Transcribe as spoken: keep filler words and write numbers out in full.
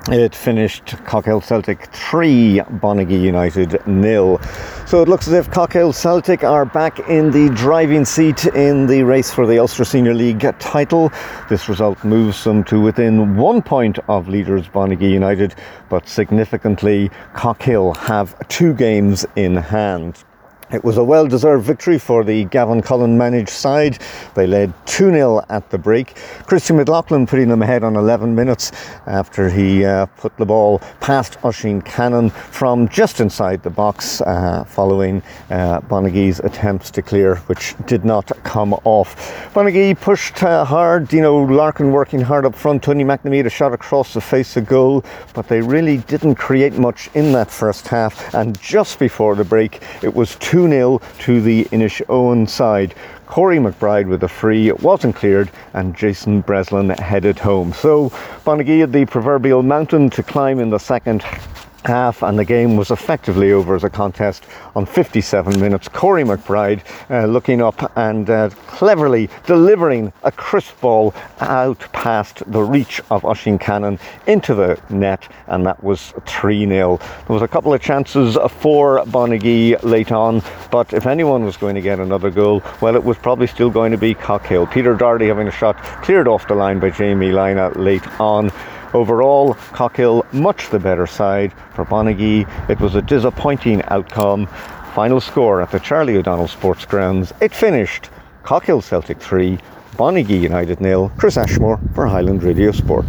It finished Cockhill Celtic three, Bonaghy United nil. So it looks as if Cockhill Celtic are back in the driving seat in the race for the Ulster Senior League title. This result moves them to within one point of leaders Bonaghy United, but significantly Cockhill have two games in hand. It was a well-deserved victory for the Gavin Cullen managed side. They led two nil at the break. Christian McLaughlin putting them ahead on eleven minutes after he uh, put the ball past Oisín Cannon from just inside the box uh, following uh, Bonaghy's attempts to clear, which did not come off. Bonaghy pushed uh, hard, Dino Larkin working hard up front. Tony McNamee had a shot across the face of goal, but they really didn't create much in that first half. And just before the break, it was two nil to the Inishowen side. Corey McBride with a free, it wasn't cleared, and Jason Breslin headed home. So Bonaghy had the proverbial mountain to climb in the second half, and the game was effectively over as a contest on fifty-seven minutes. Corey McBride uh, looking up and uh, cleverly delivering a crisp ball out past the reach of Oisín Cannon into the net, and that was three nil. There was a couple of chances for Bonaghy late on, but if anyone was going to get another goal, well, it was probably still going to be Cockhill. Peter Doherty having a shot cleared off the line by Jamie Lina late on. Overall, Cockhill much the better side. For Bonaghy, it was a disappointing outcome. Final score at the Charlie O'Donnell Sports Grounds. It finished Cockhill Celtic three, Bonaghy United nil. Chris Ashmore for Highland Radio Sport.